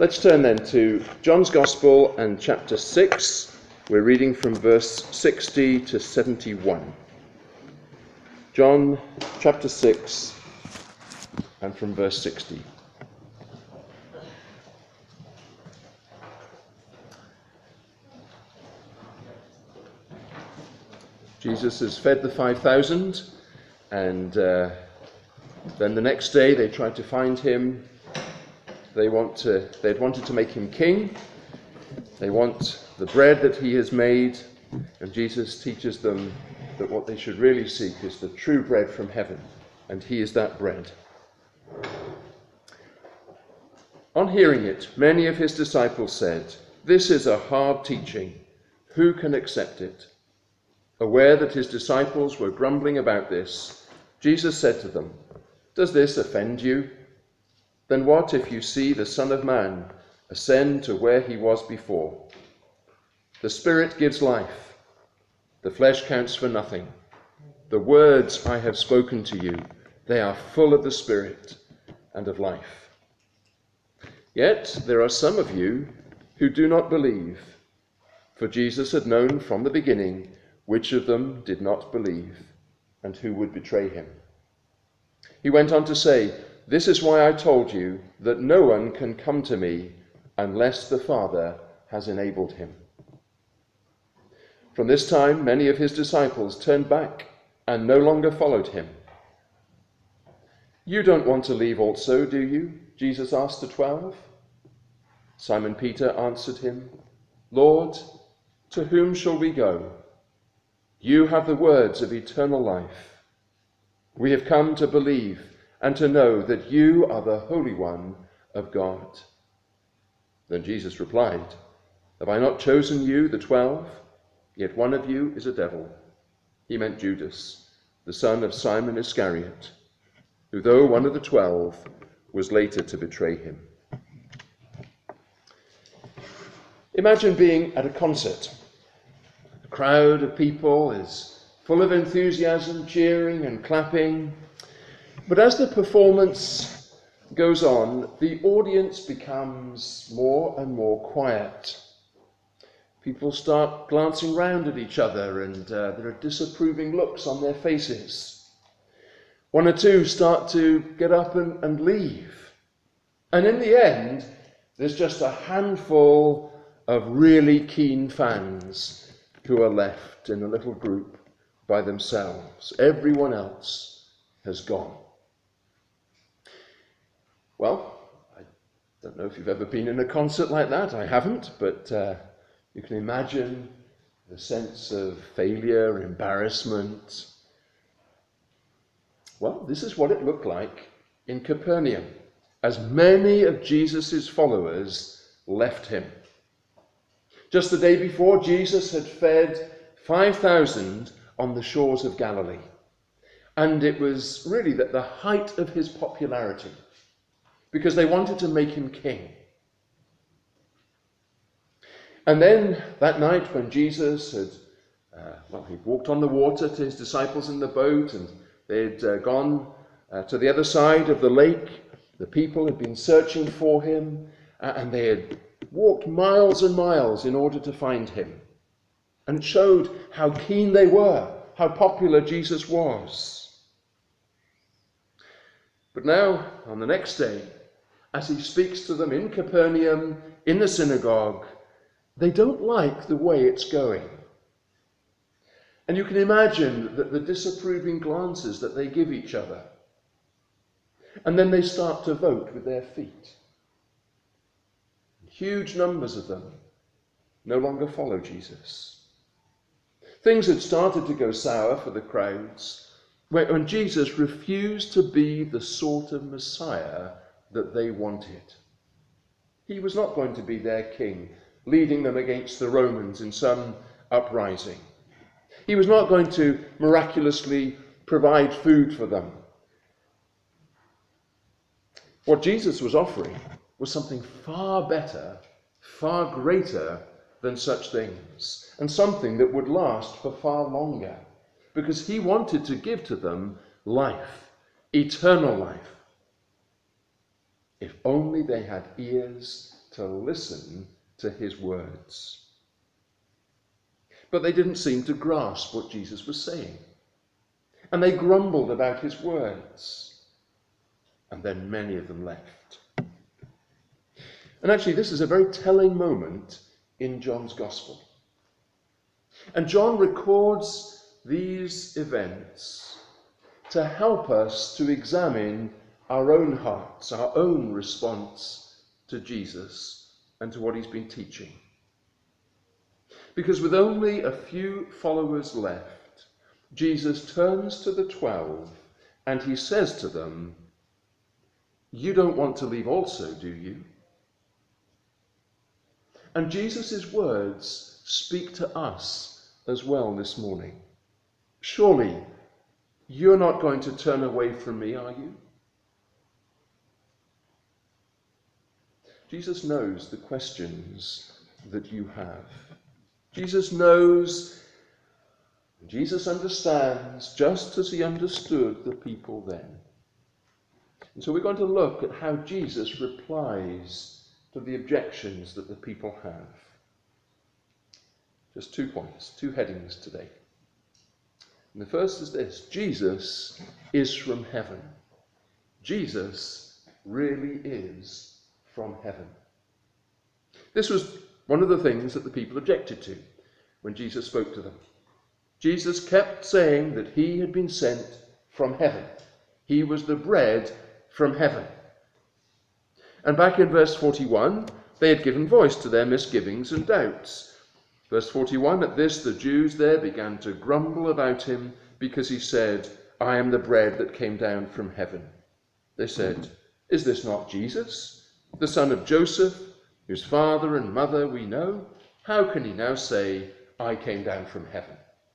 Let's turn then to John's Gospel and chapter 6. We're reading from verse 60 to 71. John chapter 6 and from verse 60. Jesus has fed the 5,000, and then the next day they tried to find him. They'd wanted to make him king. They want the bread that he has made, and Jesus teaches them that what they should really seek is the true bread from heaven, and he is that bread. On hearing it, many of his disciples said, "This is a hard teaching. Who can accept it?" Aware that his disciples were grumbling about this, Jesus said to them, "Does this offend you? Then what if you see the Son of Man ascend to where he was before? The Spirit gives life. The flesh counts for nothing. The words I have spoken to you, they are full of the Spirit and of life. Yet there are some of you who do not believe." For Jesus had known from the beginning which of them did not believe and who would betray him. He went on to say, "This is why I told you that no one can come to me unless the Father has enabled him." From this time, many of his disciples turned back and no longer followed him. "You don't want to leave also, do you?" Jesus asked the 12. Simon Peter answered him, "Lord, to whom shall we go? You have the words of eternal life. We have come to believe and to know that you are the Holy One of God." Then Jesus replied, "Have I not chosen you, the 12? Yet one of you is a devil." He meant Judas, the son of Simon Iscariot, who, though one of the 12, was later to betray him. Imagine being at a concert. A crowd of people is full of enthusiasm, cheering and clapping. But as the performance goes on, the audience becomes more and more quiet. People start glancing round at each other, and there are disapproving looks on their faces. One or two start to get up and leave. And in the end, there's just a handful of really keen fans who are left in a little group by themselves. Everyone else has gone. Well, I don't know if you've ever been in a concert like that. I haven't, but you can imagine the sense of failure, embarrassment. Well, this is what it looked like in Capernaum, as many of Jesus' followers left him. Just the day before, Jesus had fed 5,000 on the shores of Galilee. And it was really at the height of his popularity, because they wanted to make him king. And then that night when Jesus had, he walked on the water to his disciples in the boat, and they'd gone to the other side of the lake. The people had been searching for him, and they had walked miles and miles in order to find him. And it showed how keen they were, how popular Jesus was. But now, on the next day, as he speaks to them in Capernaum, in the synagogue, they don't like the way it's going. And you can imagine that the disapproving glances that they give each other. And then they start to vote with their feet. Huge numbers of them no longer follow Jesus. Things had started to go sour for the crowds when Jesus refused to be the sort of Messiah that they wanted. He was not going to be their king, leading them against the Romans in some uprising. He was not going to miraculously provide food for them. What Jesus was offering was something far better, far greater than such things, and something that would last for far longer, because he wanted to give to them life, eternal life. If only they had ears to listen to his words. But they didn't seem to grasp what Jesus was saying. And they grumbled about his words. And then many of them left. And actually, this is a very telling moment in John's Gospel. And John records these events to help us to examine our own hearts, our own response to Jesus and to what he's been teaching. Because with only a few followers left, Jesus turns to the 12 and he says to them, "You don't want to leave also, do you?" And Jesus' words speak to us as well this morning. Surely, you're not going to turn away from me, are you? Jesus knows the questions that you have. Jesus knows, Jesus understands, just as he understood the people then. And so we're going to look at how Jesus replies to the objections that the people have. Just 2 points, 2 headings today. And the first is this: Jesus is from heaven. Jesus really is from heaven. This was one of the things that the people objected to when Jesus spoke to them. Jesus kept saying that he had been sent from heaven. He was the bread from heaven. And back in verse 41, they had given voice to their misgivings and doubts. Verse 41, at this the Jews there began to grumble about him because he said, "I am the bread that came down from heaven." They said, "Is this not Jesus, the son of Joseph, whose father and mother we know? How can he now say, 'I came down from heaven'?"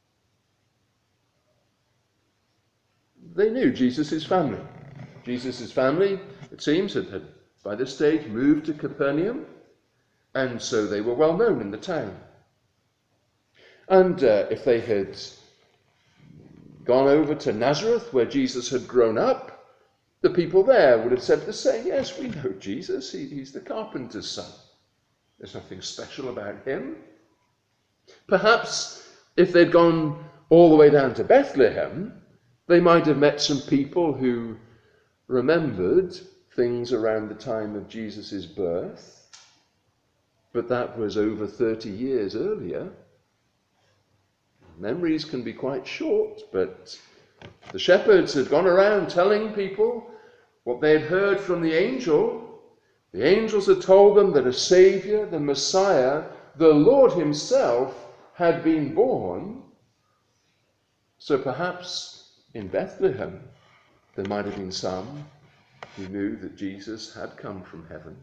They knew Jesus' family. Jesus' family, it seems, had by this stage moved to Capernaum, and so they were well known in the town. And if they had gone over to Nazareth, where Jesus had grown up, the people there would have said the same. "Yes, we know Jesus. He's the carpenter's son. There's nothing special about him." Perhaps if they'd gone all the way down to Bethlehem, they might have met some people who remembered things around the time of Jesus' birth, but that was over 30 years earlier. Memories can be quite short, but the shepherds had gone around telling people what they had heard from the angel. The angels had told them that a Saviour, the Messiah, the Lord himself, had been born. So perhaps in Bethlehem there might have been some who knew that Jesus had come from heaven.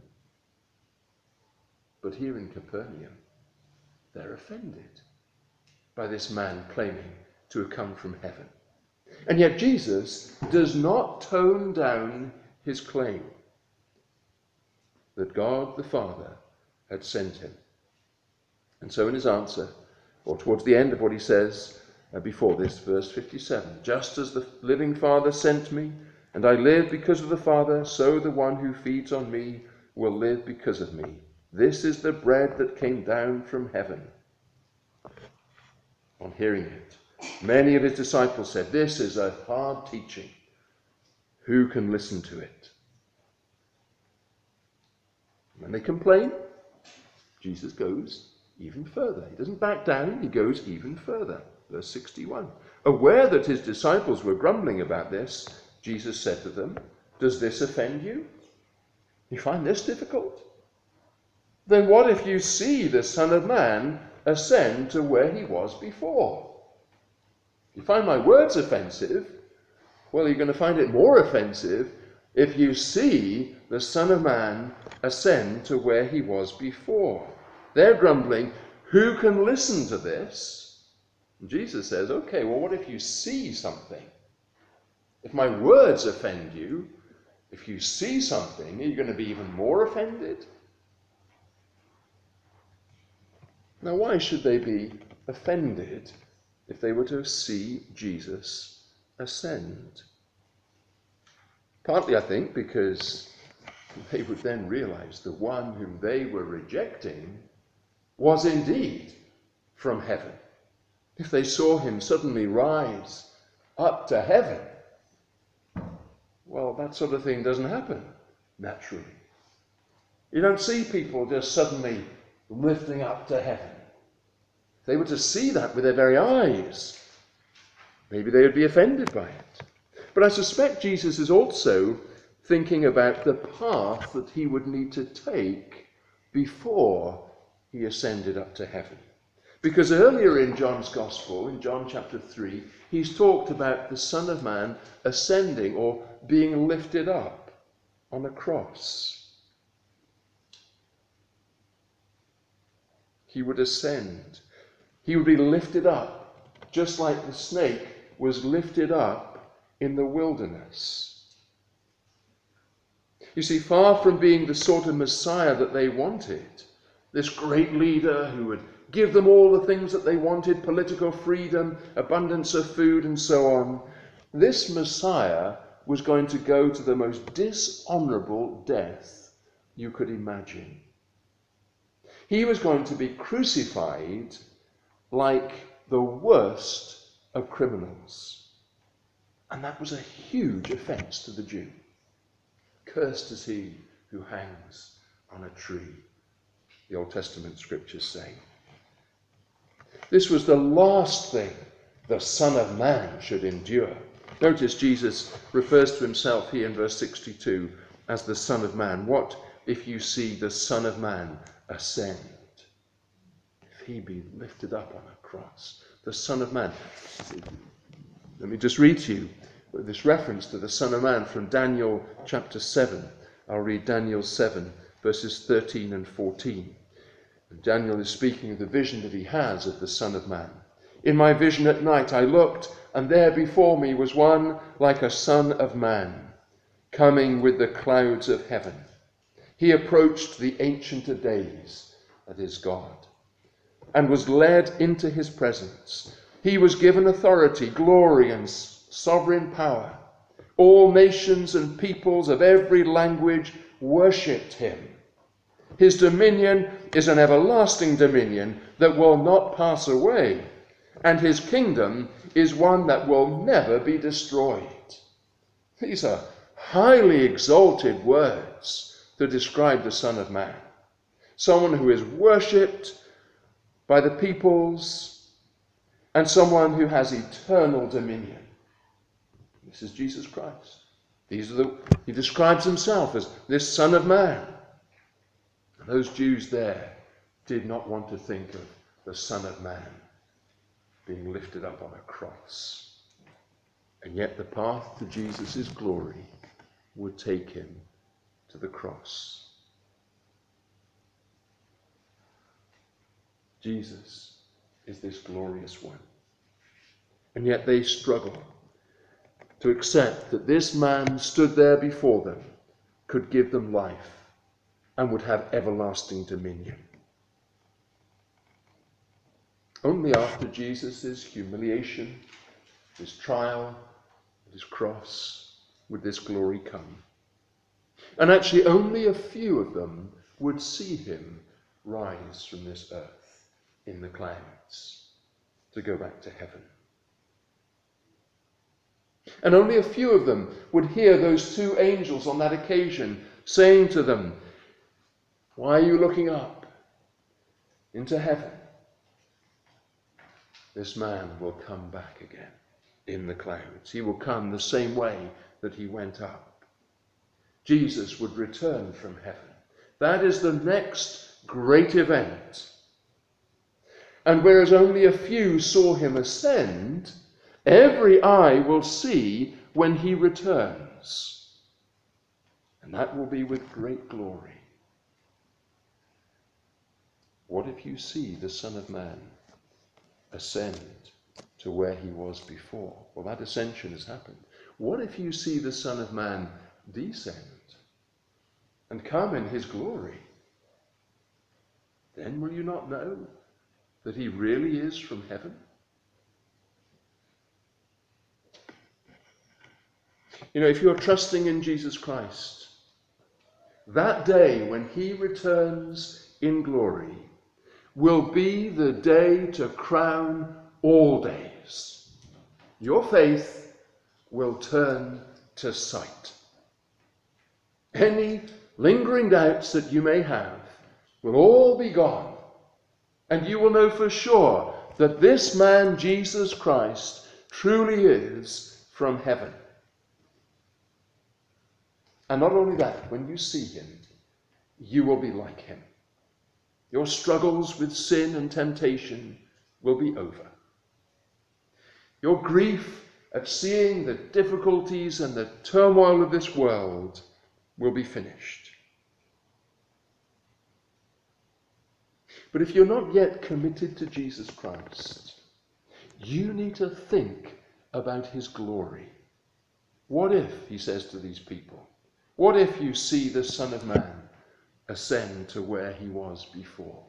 But here in Capernaum, they're offended by this man claiming to have come from heaven. And yet Jesus does not tone down his claim that God the Father had sent him. And so in his answer, or towards the end of what he says before this, verse 57, "Just as the living Father sent me, and I live because of the Father, so the one who feeds on me will live because of me. This is the bread that came down from heaven." On hearing it, many of his disciples said, "This is a hard teaching. Who can listen to it?" When they complain, Jesus goes even further. He doesn't back down, he goes even further. Verse 61. Aware that his disciples were grumbling about this, Jesus said to them, "Does this offend you? You find this difficult? Then what if you see the Son of Man ascend to where he was before? If you find my words offensive, well, you're going to find it more offensive if you see the Son of Man ascend to where he was before." They're grumbling, "Who can listen to this?" And Jesus says, okay, well, what if you see something? If my words offend you, if you see something, are you going to be even more offended? Now, why should they be offended if they were to see Jesus ascend? Partly, I think, because they would then realize the one whom they were rejecting was indeed from heaven. If they saw him suddenly rise up to heaven, well, that sort of thing doesn't happen naturally. You don't see people just suddenly lifting up to heaven. If they were to see that with their very eyes, maybe they would be offended by it. But I suspect Jesus is also thinking about the path that he would need to take before he ascended up to heaven. Because earlier in John's Gospel, in John chapter 3, he's talked about the Son of Man ascending or being lifted up on a cross. He would ascend. He would be lifted up, just like the snake was lifted up in the wilderness. You see, far from being the sort of Messiah that they wanted, this great leader who would give them all the things that they wanted, political freedom, abundance of food, and so on, this Messiah was going to go to the most dishonorable death you could imagine. He was going to be crucified like the worst of criminals. And that was a huge offense to the Jew. Cursed is he who hangs on a tree, the Old Testament scriptures say. This was the last thing the Son of Man should endure. Notice Jesus refers to himself here in verse 62 as the Son of Man. What if you see the Son of Man ascend? If he be lifted up on a cross, the Son of Man. Let me just read to you this reference to the Son of Man from Daniel chapter 7. I'll read Daniel 7, verses 13 and 14. And Daniel is speaking of the vision that he has of the Son of Man. In my vision at night I looked, and there before me was one like a son of man, coming with the clouds of heaven. He approached the Ancient of Days, that is God, and was led into his presence. He was given authority, glory, and sovereign power. All nations and peoples of every language worshipped him. His dominion is an everlasting dominion that will not pass away, and his kingdom is one that will never be destroyed. These are highly exalted words to describe the Son of Man. Someone who is worshipped by the peoples, and someone who has eternal dominion. This is Jesus Christ. He describes himself as this Son of Man. And those Jews there did not want to think of the Son of Man being lifted up on a cross. And yet the path to Jesus' glory would take him to the cross. Jesus is this glorious one. And yet they struggle to accept that this man stood there before them, could give them life, and would have everlasting dominion. Only after Jesus' humiliation, his trial, his cross, would this glory come. And actually only a few of them would see him rise from this earth in the clouds to go back to heaven. And only a few of them would hear those two angels on that occasion saying to them, "Why are you looking up into heaven? This man will come back again in the clouds. He will come the same way that he went up." Jesus would return from heaven. That is the next great event. And whereas only a few saw him ascend, every eye will see when he returns. And that will be with great glory. What if you see the Son of Man ascend to where he was before? Well, that ascension has happened. What if you see the Son of Man descend and come in his glory? Then will you not know that he really is from heaven? You know, if you're trusting in Jesus Christ, that day when he returns in glory, will be the day to crown all days. Your faith will turn to sight. Any lingering doubts that you may have will all be gone, and you will know for sure that this man, Jesus Christ, truly is from heaven. And not only that, when you see him, you will be like him. Your struggles with sin and temptation will be over. Your grief at seeing the difficulties and the turmoil of this world will be finished. But if you're not yet committed to Jesus Christ, you need to think about his glory. What if, he says to these people, what if you see the Son of Man ascend to where he was before?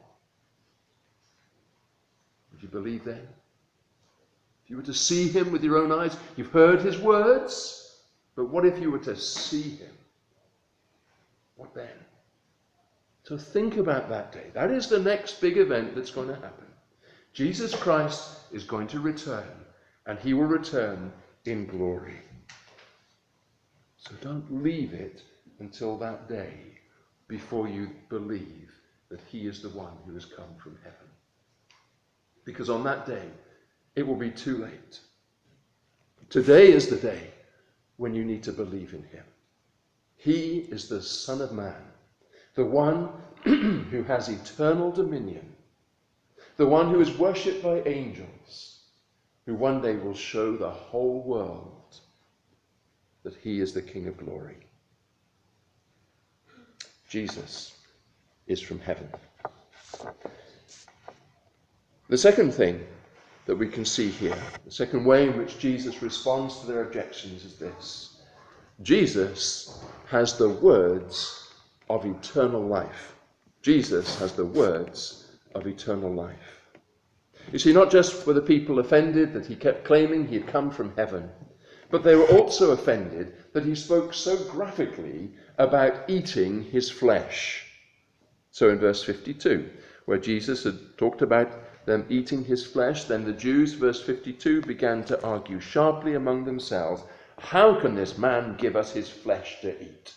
Would you believe then? If you were to see him with your own eyes, you've heard his words, but what if you were to see him? What then? So think about that day. That is the next big event that's going to happen. Jesus Christ is going to return, and he will return in glory. So don't leave it until that day before you believe that he is the one who has come from heaven. Because on that day, it will be too late. Today is the day when you need to believe in him. He is the Son of Man, the one who has eternal dominion, the one who is worshipped by angels, who one day will show the whole world that he is the King of glory. Jesus is from heaven. The second thing that we can see here, the second way in which Jesus responds to their objections is this. Jesus has the words of eternal life. Jesus has the words of eternal life. You see, not just were the people offended that he kept claiming he had come from heaven, but they were also offended that he spoke so graphically about eating his flesh. So in verse 52, where Jesus had talked about them eating his flesh, then the Jews, verse 52, began to argue sharply among themselves, how can this man give us his flesh to eat?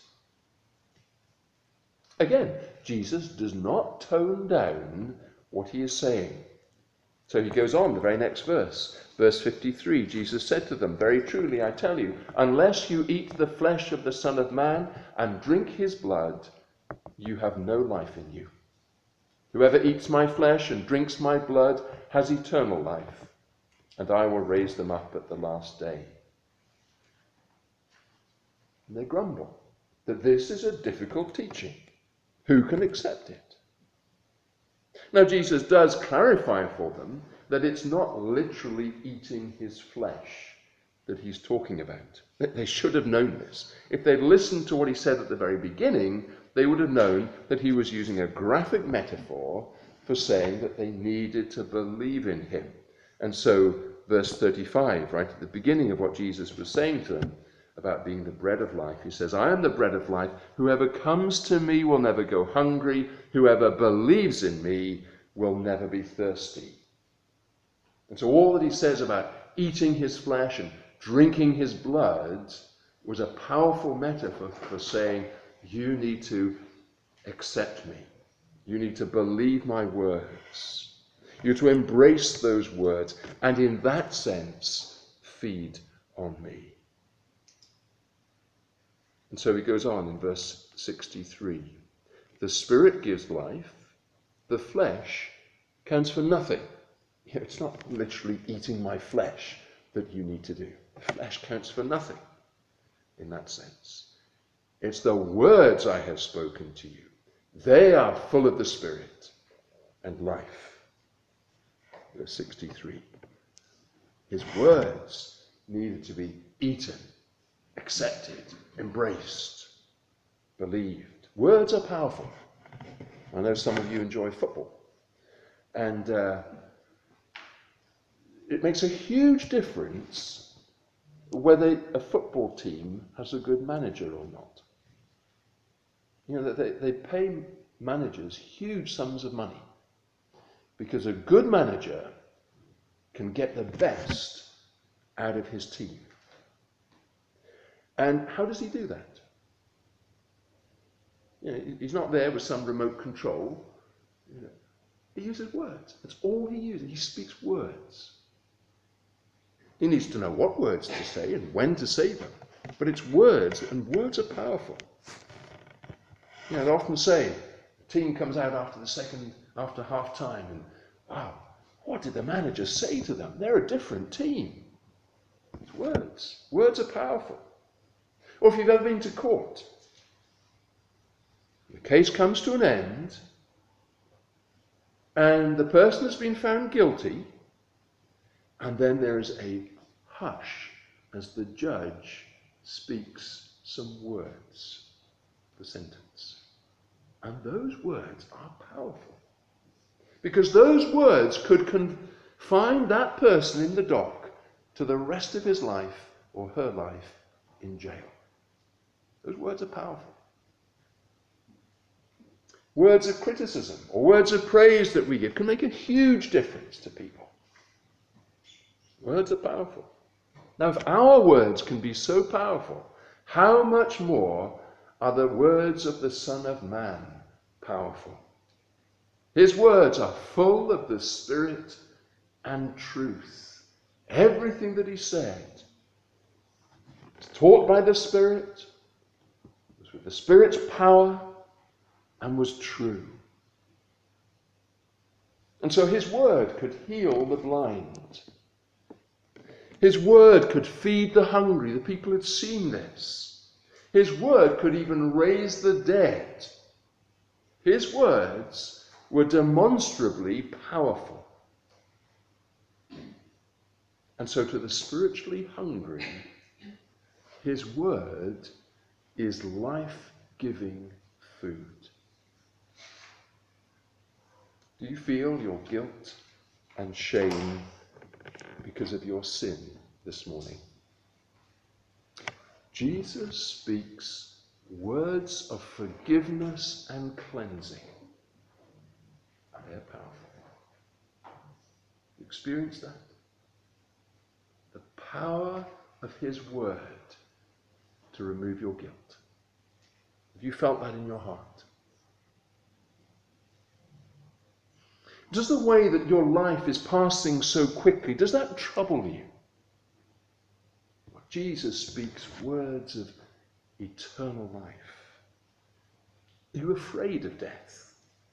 Again, Jesus does not tone down what he is saying. So he goes on, the very next verse. Verse 53, Jesus said to them, very truly I tell you, unless you eat the flesh of the Son of Man and drink his blood, you have no life in you. Whoever eats my flesh and drinks my blood has eternal life, and I will raise them up at the last day. And they grumble that this is a difficult teaching. Who can accept it? Now, Jesus does clarify for them that it's not literally eating his flesh that he's talking about. They should have known this. If they'd listened to what he said at the very beginning, they would have known that he was using a graphic metaphor for saying that they needed to believe in him. And so, verse 35, right at the beginning of what Jesus was saying to them about being the bread of life, he says, I am the bread of life. Whoever comes to me will never go hungry. Whoever believes in me will never be thirsty. And so all that he says about eating his flesh and drinking his blood was a powerful metaphor for saying, you need to accept me. You need to believe my words. You're to embrace those words and in that sense feed on me. And so he goes on in verse 63. The Spirit gives life, the flesh counts for nothing. It's not literally eating my flesh that you need to do. The flesh counts for nothing in that sense. It's the words I have spoken to you. They are full of the Spirit and life. Verse 63. His words needed to be eaten, accepted, embraced, believed. Words are powerful. I know some of you enjoy football. And it makes a huge difference whether a football team has a good manager or not. that they pay managers huge sums of money because a good manager can get the best out of his team. And how does he do that? He's not there with some remote control. He uses words. That's all he uses. He speaks words. He needs to know what words to say and when to say them. But it's words, and words are powerful. They often say, the team comes out after half time, and wow, what did the manager say to them? They're a different team. It's words. Words are powerful. Or if you've ever been to court, the case comes to an end, and the person has been found guilty, and then there is a hush as the judge speaks some words, the sentence. And those words are powerful. Because those words could confine that person in the dock to the rest of his life or her life in jail. Those words are powerful. Words of criticism or words of praise that we give can make a huge difference to people. Words are powerful. Now, if our words can be so powerful, how much more are the words of the Son of Man powerful? His words are full of the Spirit and truth. Everything that he said was taught by the Spirit, was with the Spirit's power, and was true. And so his word could heal the blind. His word could feed the hungry. The people had seen this. His word could even raise the dead. His words were demonstrably powerful. And so to the spiritually hungry, his word is life-giving food. Do you feel your guilt and shame because of your sin this morning? Jesus speaks words of forgiveness and cleansing, and they're powerful. You experience that? The power of his word to remove your guilt. Have you felt that in your heart? Does the way that your life is passing so quickly, does that trouble you? Jesus speaks words of eternal life. Are you afraid of death?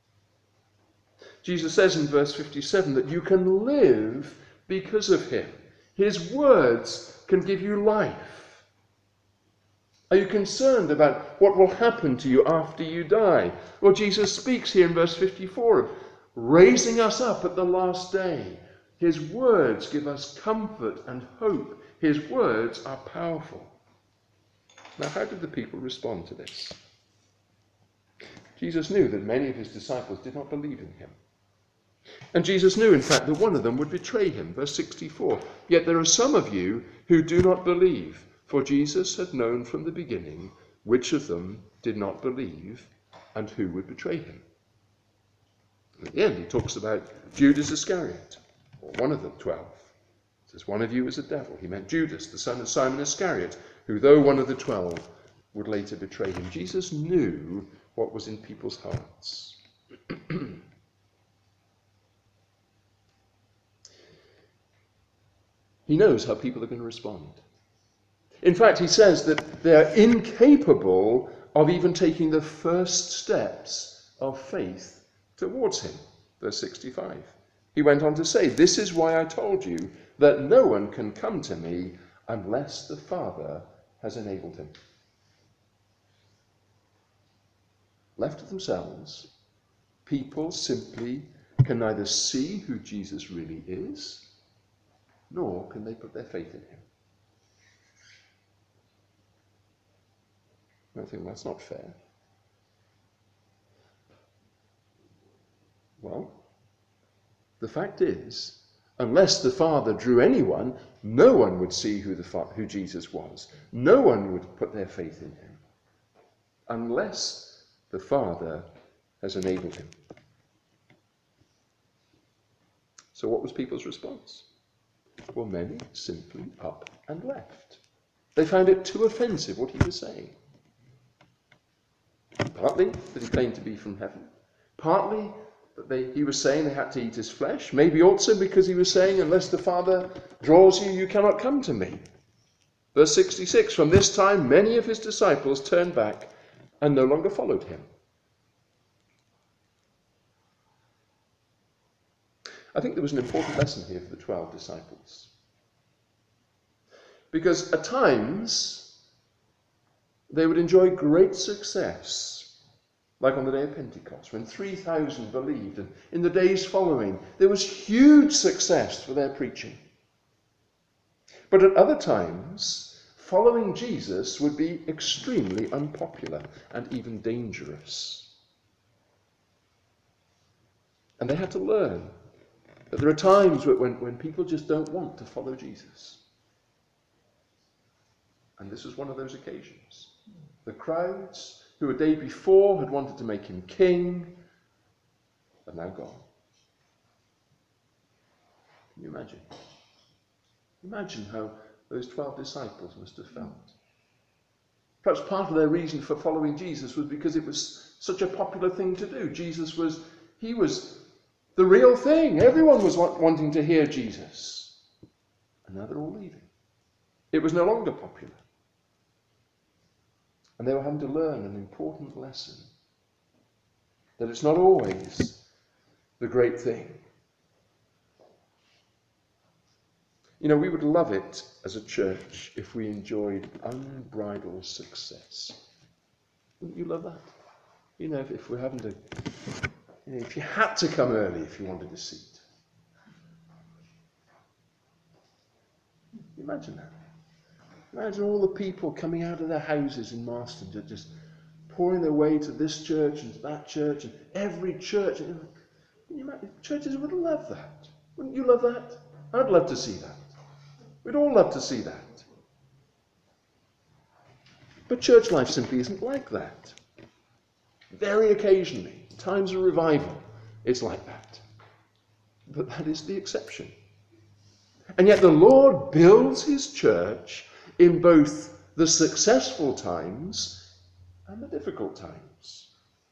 Jesus says in verse 57 that you can live because of him. His words can give you life. Are you concerned about what will happen to you after you die? Well, Jesus speaks here in verse 54 of raising us up at the last day. His words give us comfort and hope. His words are powerful. Now, how did the people respond to this? Jesus knew that many of his disciples did not believe in him. And Jesus knew, in fact, that one of them would betray him. Verse 64, yet there are some of you who do not believe, for Jesus had known from the beginning which of them did not believe and who would betray him. At the end, he talks about Judas Iscariot, or one of the 12. He says, one of you is a devil. He meant Judas, the son of Simon Iscariot, who, though one of the 12, would later betray him. Jesus knew what was in people's hearts. He knows how people are going to respond. In fact, he says that they are incapable of even taking the first steps of faith towards him. Verse 65. He went on to say, this is why I told you that no one can come to me unless the Father has enabled him. Left to themselves, people simply can neither see who Jesus really is, nor can they put their faith in him. I think that's not fair. Well, the fact is, unless the Father drew anyone, no one would see who Jesus was. No one would put their faith in him. Unless The Father has enabled him. So what was people's response? Well, many simply up and left. They found it too offensive what he was saying. Partly that he claimed to be from heaven. Partly that he was saying they had to eat his flesh. Maybe also because he was saying, unless the Father draws you, you cannot come to me. Verse 66, from this time many of his disciples turned back and no longer followed him. I think there was an important lesson here for the 12 disciples. Because at times, they would enjoy great success, like on the day of Pentecost, when 3,000 believed, and in the days following, there was huge success for their preaching. But at other times, following Jesus would be extremely unpopular and even dangerous. And they had to learn that there are times when people just don't want to follow Jesus. And this was one of those occasions. The crowds who a day before had wanted to make him king are now gone. Can you imagine? Imagine how those 12 disciples must have felt. Perhaps part of their reason for following Jesus was because it was such a popular thing to do. He was the real thing. Everyone was wanting to hear Jesus. And now they're all leaving. It was no longer popular. And they were having to learn an important lesson. That it's not always the great thing. You know, we would love it as a church if we enjoyed unbridled success. Wouldn't you love that? You know, if we're having to, if you had to come early if you wanted a seat. Imagine that. Imagine all the people coming out of their houses in Marston, just pouring their way to this church and to that church and every church. Can you imagine? Churches would love that. Wouldn't you love that? I'd love to see that. We'd all love to see that. But church life simply isn't like that. Very occasionally, in times of revival, it's like that. But that is the exception. And yet the Lord builds his church in both the successful times and the difficult times.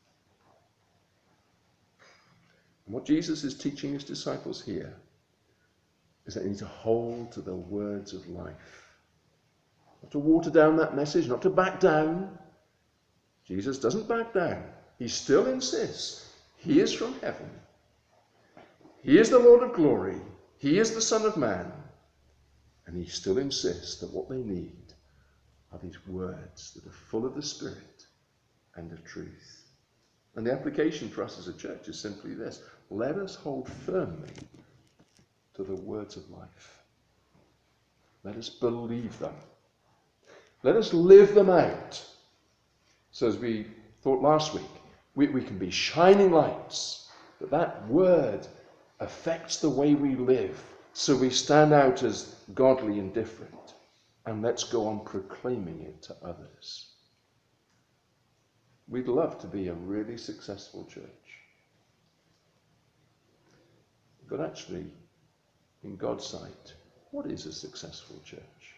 And what Jesus is teaching his disciples here is that they need to hold to the words of life. Not to water down that message, not to back down. Jesus doesn't back down. He still insists he is from heaven. He is the Lord of glory. He is the Son of Man. And he still insists that what they need are these words that are full of the Spirit and of truth. And the application for us as a church is simply this. Let us hold firmly to the words of life. Let us believe them. Let us live them out. So as we thought last week, we can be shining lights, but that word affects the way we live. So we stand out as godly and different. And let's go on proclaiming it to others. We'd love to be a really successful church. But actually, in God's sight, what is a successful church?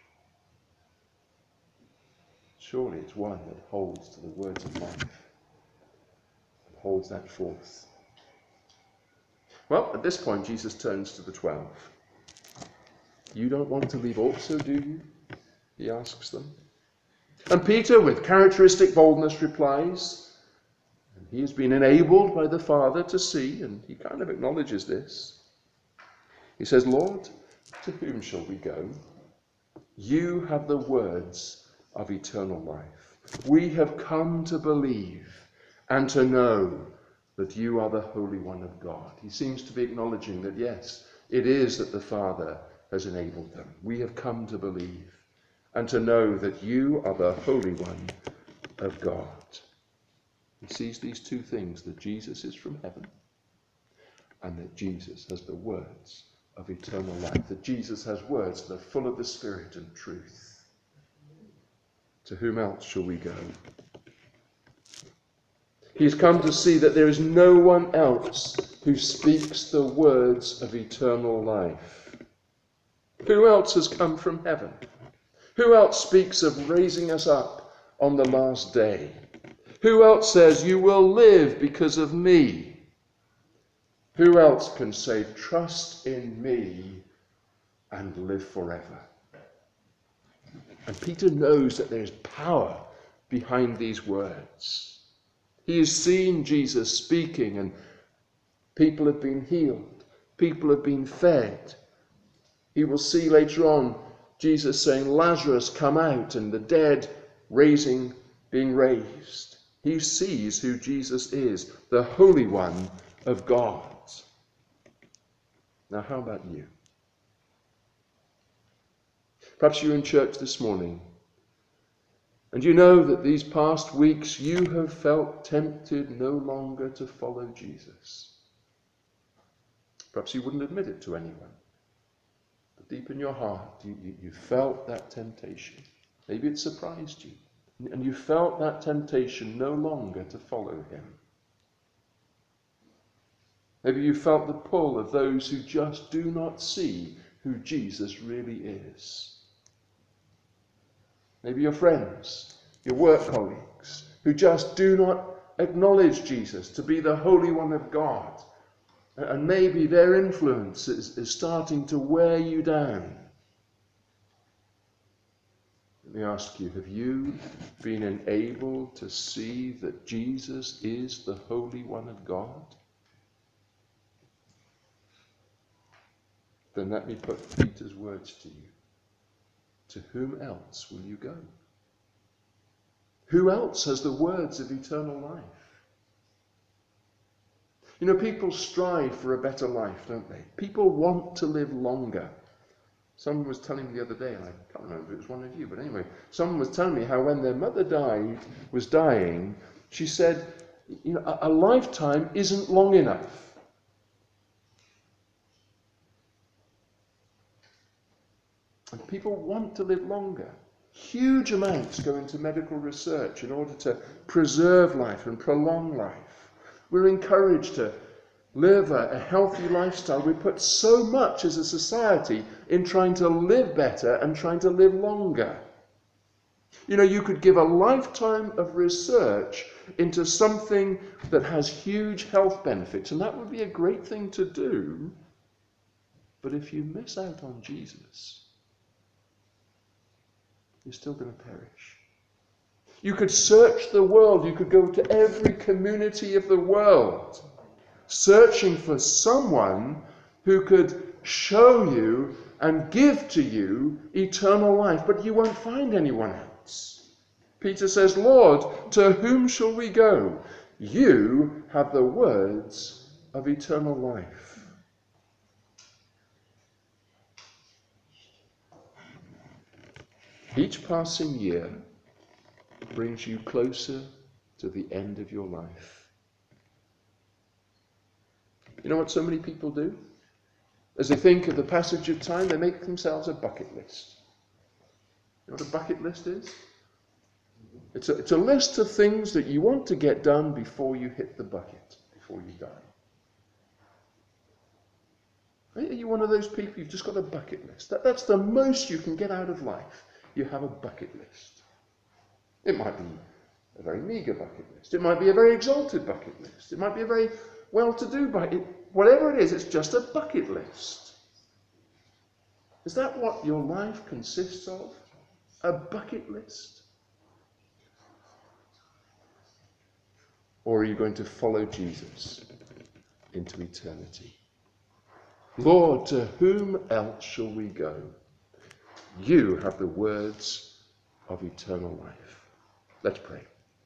Surely it's one that holds to the words of life, and holds that forth. Well, at this point, Jesus turns to the 12. You don't want to leave also, do you? He asks them. And Peter, with characteristic boldness, replies, and he has been enabled by the Father to see, and he kind of acknowledges this. He says, Lord, to whom shall we go? You have the words of eternal life. We have come to believe and to know that you are the Holy One of God. He seems to be acknowledging that, yes, it is that the Father has enabled them. We have come to believe and to know that you are the Holy One of God. He sees these two things, that Jesus is from heaven and that Jesus has the words of eternal life, that Jesus has words that are full of the Spirit and truth. To whom else shall we go? He's come to see that there is no one else who speaks the words of eternal life. Who else has come from heaven? Who else speaks of raising us up on the last day? Who else says, you will live because of me? Who else can say, trust in me and live forever? And Peter knows that there is power behind these words. He has seen Jesus speaking, and people have been healed. People have been fed. He will see later on Jesus saying, Lazarus, come out, and the dead being raised. He sees who Jesus is, the Holy One of God. Now, how about you? Perhaps you're in church this morning, and you know that these past weeks you have felt tempted no longer to follow Jesus. Perhaps you wouldn't admit it to anyone. But deep in your heart, you felt that temptation. Maybe it surprised you. And you felt that temptation no longer to follow him. Maybe you felt the pull of those who just do not see who Jesus really is. Maybe your friends, your work colleagues, who just do not acknowledge Jesus to be the Holy One of God. And maybe their influence is starting to wear you down. Let me ask you, have you been enabled to see that Jesus is the Holy One of God? Then let me put Peter's words to you. To whom else will you go? Who else has the words of eternal life? You know, people strive for a better life, don't they? People want to live longer. Someone was telling me the other day, and I can't remember if it was one of you, but anyway, someone was telling me how when their mother was dying, she said, you know, a lifetime isn't long enough. And people want to live longer. Huge amounts go into medical research in order to preserve life and prolong life. We're encouraged to live a healthy lifestyle. We put so much as a society in trying to live better and trying to live longer. You know, you could give a lifetime of research into something that has huge health benefits, and that would be a great thing to do. But if you miss out on Jesus, you're still going to perish. You could search the world. You could go to every community of the world, searching for someone who could show you and give to you eternal life, but you won't find anyone else. Peter says, Lord, to whom shall we go? You have the words of eternal life. Each passing year brings you closer to the end of your life. You know what so many people do? As they think of the passage of time, they make themselves a bucket list. You know what a bucket list is? It's a list of things that you want to get done before you hit the bucket, before you die. Are you one of those people who've just got a bucket list? That's the most you can get out of life. You have a bucket list. It might be a very meagre bucket list. It might be a very exalted bucket list. It might be a very well-to-do bucket. Whatever it is, it's just a bucket list. Is that what your life consists of? A bucket list? Or are you going to follow Jesus into eternity? Lord, to whom else shall we go? You have the words of eternal life. Let's pray.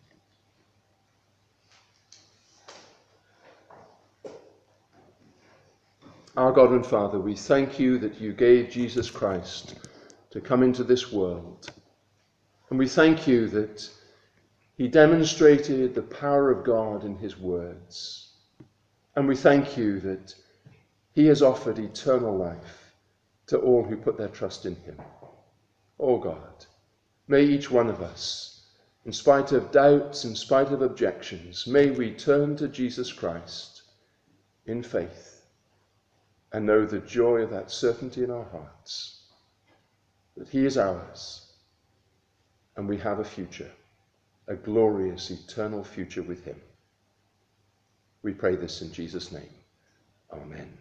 Our God and Father, we thank you that you gave Jesus Christ to come into this world. And we thank you that he demonstrated the power of God in his words. And we thank you that he has offered eternal life to all who put their trust in him. Oh God, may each one of us In spite of doubts, in spite of objections, may we turn to Jesus Christ in faith and know the joy of that certainty in our hearts, that he is ours and we have a future, a glorious eternal future with him. We pray this in Jesus' name. Amen.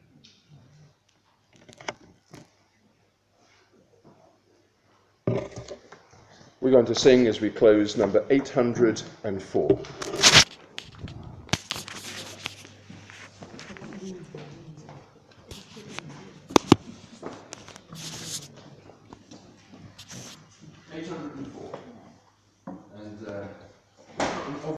We're going to sing as we close number 804.